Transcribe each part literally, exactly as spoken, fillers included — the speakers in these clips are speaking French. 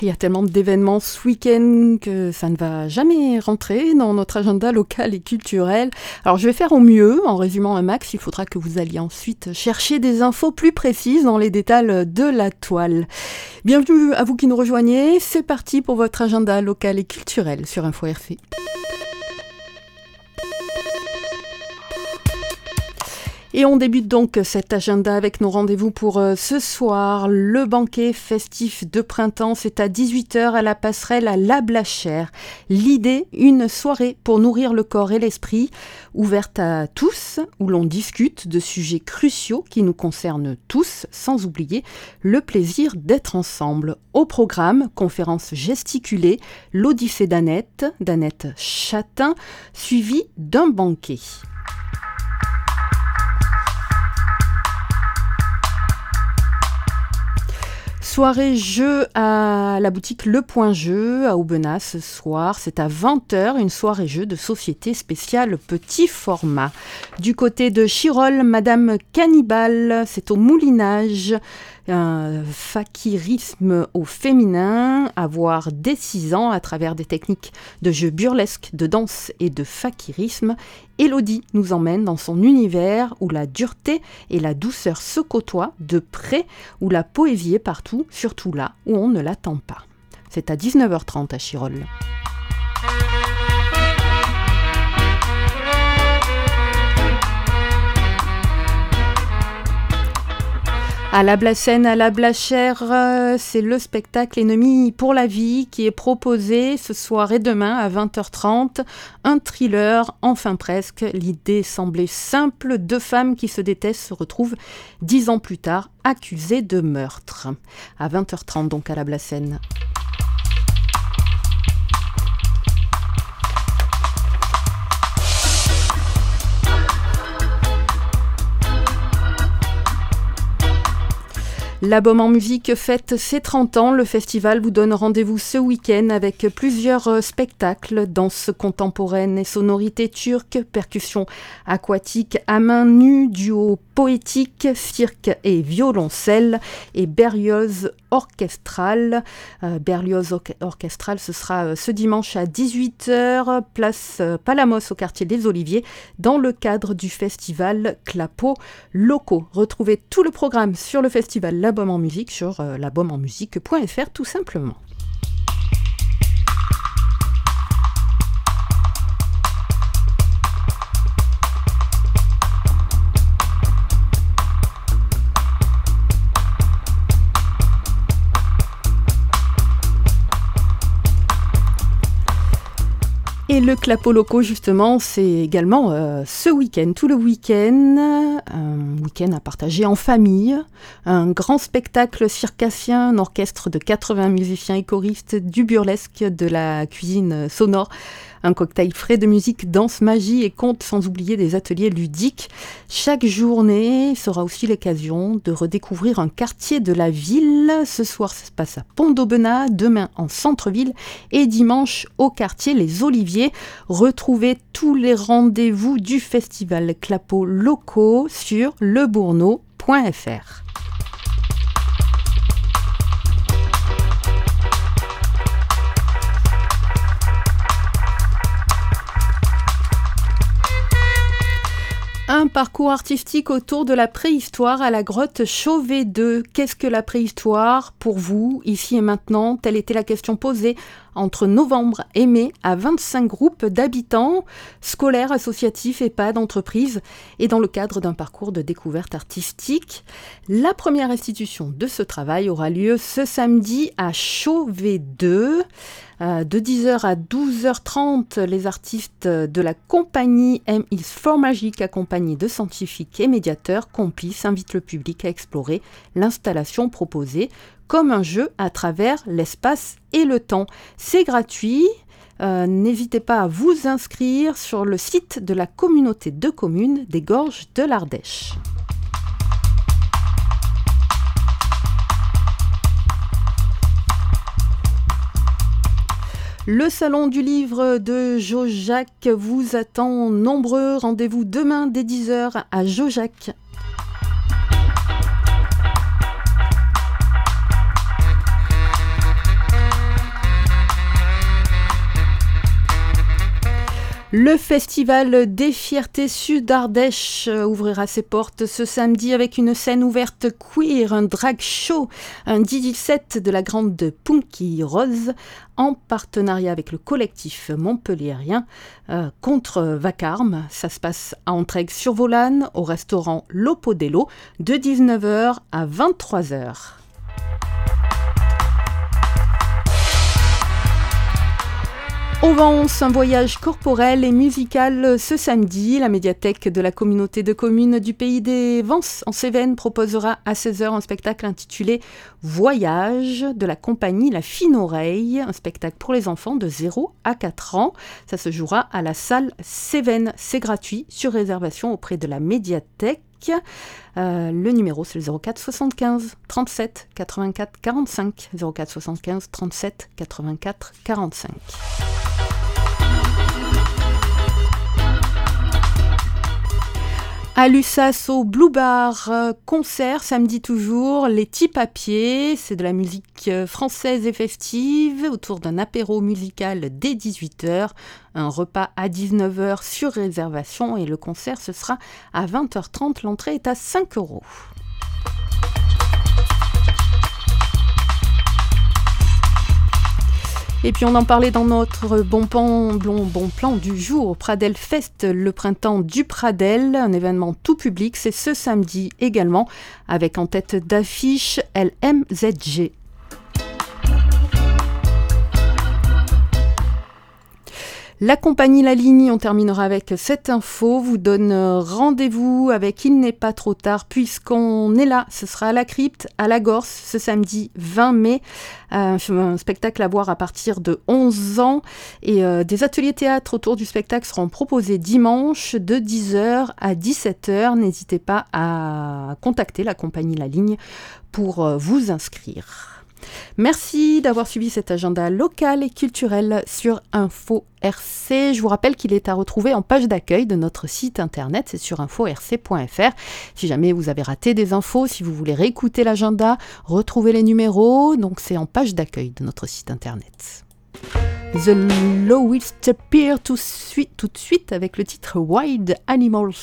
Il y a tellement d'événements ce week-end que ça ne va jamais rentrer dans notre agenda local et culturel. Alors je vais faire au mieux en résumant un max. Il faudra que vous alliez ensuite chercher des infos plus précises dans les détails de la toile. Bienvenue à vous qui nous rejoignez. C'est parti pour votre agenda local et culturel sur Info R C. Et on débute donc cet agenda avec nos rendez-vous pour euh, ce soir. Le banquet festif de printemps, c'est à dix-huit heures à la passerelle à La Blachère. L'idée, une soirée pour nourrir le corps et l'esprit, ouverte à tous, où l'on discute de sujets cruciaux qui nous concernent tous, sans oublier le plaisir d'être ensemble. Au programme, conférence gesticulée, l'Odyssée d'Annette, d'Annette Chatin, suivie d'un banquet. Soirée jeu à la boutique Le Point Jeu à Aubenas ce soir. C'est à vingt heures, une soirée jeu de société spéciale petit format. Du côté de Chirol, Madame Cannibale, c'est au Moulinage. Un fakirisme au féminin, à voir dès six ans à travers des techniques de jeu burlesque, de danse et de fakirisme. Élodie nous emmène dans son univers où la dureté et la douceur se côtoient de près, où la poésie est partout, surtout là où on ne l'attend pas. C'est à dix-neuf heures trente à Chirol. À la Blacenne, à la Blachère, euh, c'est le spectacle Ennemi pour la vie qui est proposé ce soir et demain à vingt heures trente. Un thriller, enfin presque. L'idée semblait simple. Deux femmes qui se détestent se retrouvent dix ans plus tard accusées de meurtre. À vingt heures trente donc à la Blacenne. L'Album en musique fête ses trente ans. Le festival vous donne rendez-vous ce week-end avec plusieurs spectacles, danse contemporaine et sonorités turques, percussions aquatiques à main nue, duo poétique, cirque et violoncelle et Berlioz orchestral. Euh, Berlioz or- orchestral, ce sera ce dimanche à dix-huit heures, place Palamos au quartier des Oliviers, dans le cadre du festival Clapo Locaux. Retrouvez tout le programme sur le festival L'Album en musique sur euh, l'album en musique point f r tout simplement. Et le Clapo Locaux, justement, c'est également euh, ce week-end, tout le week-end, un week-end à partager en famille, un grand spectacle circassien, un orchestre de quatre-vingts musiciens et choristes, du burlesque, de la cuisine sonore, un cocktail frais de musique, danse, magie et contes, sans oublier des ateliers ludiques. Chaque journée sera aussi l'occasion de redécouvrir un quartier de la ville. Ce soir, ça se passe à Pont d'Aubenas, demain en centre-ville et dimanche au quartier Les Oliviers. Retrouvez tous les rendez-vous du festival Clapo Locaux sur lebourneau point f r. Un parcours artistique autour de la préhistoire à la grotte Chauvet deux. Qu'est-ce que la préhistoire pour vous, ici et maintenant? Telle était la question posée entre novembre et mai à vingt-cinq groupes d'habitants, scolaires, associatifs, EHPAD, entreprises, et dans le cadre d'un parcours de découverte artistique. La première institution de ce travail aura lieu ce samedi à Chauvet deux. De dix heures à douze heures trente, les artistes de la compagnie M is for Magic, accompagnés de scientifiques et médiateurs complices, invitent le public à explorer l'installation proposée comme un jeu à travers l'espace et le temps. C'est gratuit. Euh, n'hésitez pas à vous inscrire sur le site de la communauté de communes des Gorges de l'Ardèche. Le salon du livre de Jaujac vous attend nombreux. Rendez-vous demain dès dix heures à Jaujac. Le festival des fiertés Sud-Ardèche ouvrira ses portes ce samedi avec une scène ouverte queer, un drag show, un D J set de la grande Punky Rose en partenariat avec le collectif montpelliérien euh, contre Vacarme. Ça se passe à Entraigues-sur-Volane au restaurant L'Opodello de dix-neuf heures à vingt-trois heures. Au Vence, un voyage corporel et musical ce samedi. La médiathèque de la communauté de communes du pays des Vences en Cévennes proposera à seize heures un spectacle intitulé Voyage de la compagnie La Fine Oreille, un spectacle pour les enfants de zéro à quatre ans. Ça se jouera à la salle Cévennes. C'est gratuit, sur réservation auprès de la médiathèque. Euh, le numéro c'est le zéro quatre soixante-quinze trente-sept quatre-vingt-quatre quarante-cinq, zéro quatre soixante-quinze trente-sept quatre-vingt-quatre quarante-cinq. À Lussas au Blue Bar, euh, concert samedi toujours, les Petits Papiers, c'est de la musique euh, française et festive autour d'un apéro musical dès dix-huit heures, un repas à dix-neuf heures sur réservation et le concert ce sera à vingt heures trente, l'entrée est à cinq euros. Et puis on en parlait dans notre bon plan, bon, bon plan du jour, Pradel Fest, le printemps du Pradel, un événement tout public, c'est ce samedi également, avec en tête d'affiche L M Z G. La compagnie La Ligne, on terminera avec cette info, vous donne rendez-vous avec Il n'est pas trop tard puisqu'on est là, ce sera à la crypte, à la Gorse, ce samedi vingt mai, euh, un spectacle à voir à partir de onze ans et euh, des ateliers théâtre autour du spectacle seront proposés dimanche de dix heures à dix-sept heures, n'hésitez pas à contacter la compagnie La Ligne pour euh, vous inscrire. Merci d'avoir suivi cet agenda local et culturel sur Info R C. Je vous rappelle qu'il est à retrouver en page d'accueil de notre site internet, c'est sur info r c point f r. Si jamais vous avez raté des infos, si vous voulez réécouter l'agenda, retrouver les numéros, donc c'est en page d'accueil de notre site internet. The Lowest Appear tout, suite, tout de suite avec le titre Wild Animals.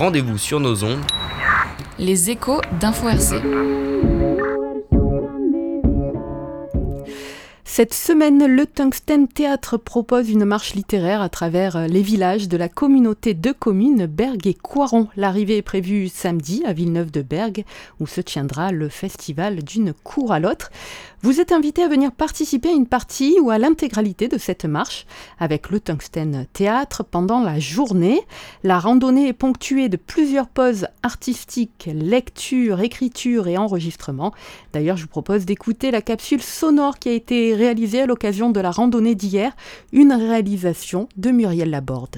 rendez-vous sur nos ondes. Les échos d'Info R C. Cette semaine, le Tungsten Théâtre propose une marche littéraire à travers les villages de la communauté de communes Bergues et Coiron. L'arrivée est prévue samedi à Villeneuve-de-Bergues, où se tiendra le festival d'une cour à l'autre. Vous êtes invité à venir participer à une partie ou à l'intégralité de cette marche avec le Tungsten Théâtre pendant la journée. La randonnée est ponctuée de plusieurs pauses artistiques, lecture, écriture et enregistrement. D'ailleurs, je vous propose d'écouter la capsule sonore qui a été réalisée à l'occasion de la randonnée d'hier, une réalisation de Muriel Laborde.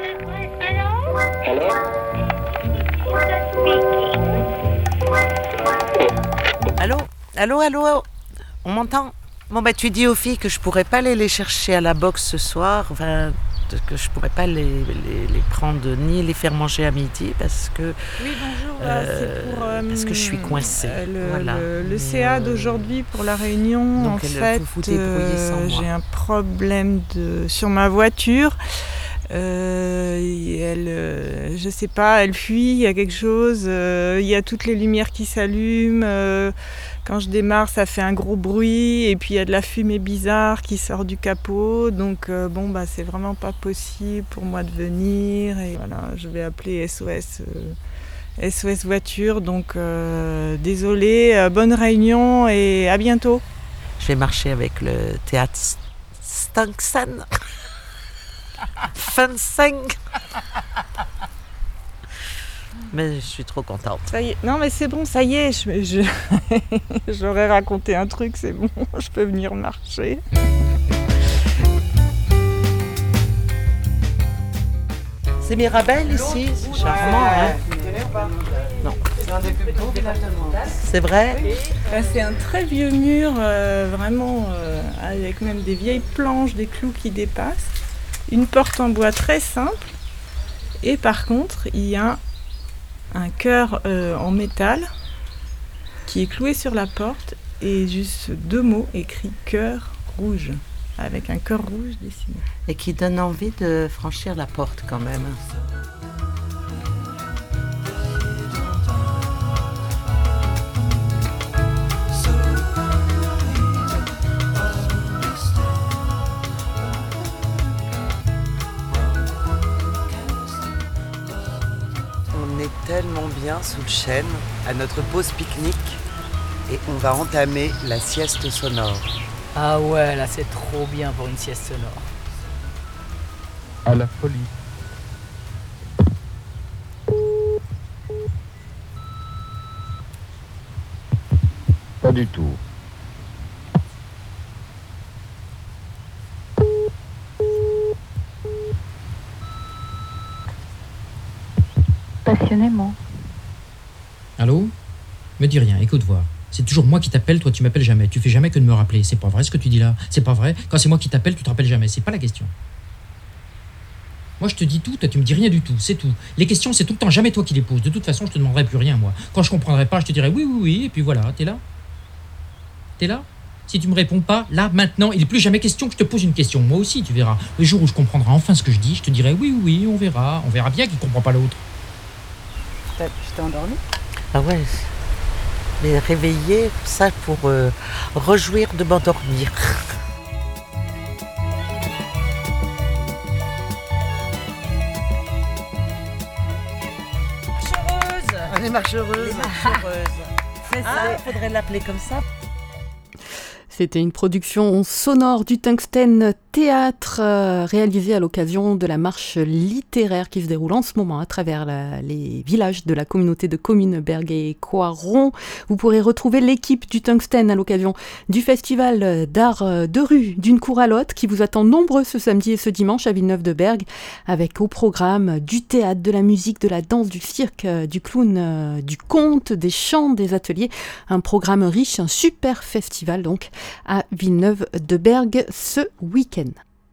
Allô, allô, allô, allô. On m'entend? Bon bah tu dis aux filles que je pourrais pas aller les chercher à la boxe ce soir, enfin que je pourrais pas les, les, les prendre ni les faire manger à midi parce que oui bonjour euh, c'est pour euh, parce que je suis coincée. Euh, le, voilà. le, le C A euh, d'aujourd'hui pour la réunion. donc en elle, fait, vous vous débrouillez sans euh, moi. J'ai un problème de sur ma voiture. Euh, elle, euh, je sais pas, elle fuit, il y a quelque chose, euh, il y a toutes les lumières qui s'allument, euh, quand je démarre ça fait un gros bruit et puis il y a de la fumée bizarre qui sort du capot, donc euh, bon bah c'est vraiment pas possible pour moi de venir et voilà, je vais appeler S O S, euh, S O S voiture, donc euh, désolée, euh, bonne réunion et à bientôt. Je vais marcher avec le théâtre Tungsten. Fencing. Mais je suis trop contente. Ça y est, non mais c'est bon, ça y est, je, je, j'aurais raconté un truc, c'est bon, je peux venir marcher. C'est Mirabel ici, c'est charmant, hein? Non. C'est un des plus beaux villages de monde. C'est vrai? Là, c'est un très vieux mur, euh, vraiment, euh, avec même des vieilles planches, des clous qui dépassent. Une porte en bois très simple. Et par contre, il y a un cœur euh, en métal qui est cloué sur la porte et juste deux mots écrits cœur rouge, avec un cœur rouge dessiné. Et qui donne envie de franchir la porte quand même. On est tellement bien sous le chêne, à notre pause pique-nique, et on va entamer la sieste sonore. Ah ouais, là c'est trop bien pour une sieste sonore. À la folie. Pas du tout. Passionnément. Allô? Me dis rien, écoute voir. C'est toujours moi qui t'appelle, toi tu m'appelles jamais. Tu fais jamais que de me rappeler. C'est pas vrai ce que tu dis là. C'est pas vrai. Quand c'est moi qui t'appelle, tu te rappelles jamais. C'est pas la question. Moi je te dis tout, toi tu me dis rien du tout. C'est tout. Les questions, c'est tout le temps jamais toi qui les poses. De toute façon, je te demanderai plus rien moi. Quand je comprendrai pas, je te dirai oui, oui, oui. Et puis voilà, t'es là? T'es là? Si tu me réponds pas, là, maintenant, il n'est plus jamais question que je te pose une question. Moi aussi, tu verras. Le jour où je comprendrai enfin ce que je dis, je te dirai oui, oui, oui, on verra. On verra bien qui comprend pas l'autre. Tu t'es endormi? Ah ouais. Mais réveiller, ça pour euh, rejouir de m'endormir. Marcheuse. On est marcheureuses. C'est ça, il faudrait l'appeler comme ça. C'était une production sonore du Tungsten Théâtre euh, réalisée à l'occasion de la marche littéraire qui se déroule en ce moment à travers la, les villages de la communauté de communes Bergues et Coiron. Vous pourrez retrouver l'équipe du Tungsten à l'occasion du festival d'art de rue d'une cour à l'autre qui vous attend nombreux ce samedi et ce dimanche à Villeneuve-de-Bergues avec au programme du théâtre, de la musique, de la danse, du cirque, du clown, du conte, des chants, des ateliers. Un programme riche, un super festival donc à Villeneuve-de-Bergues ce week-end.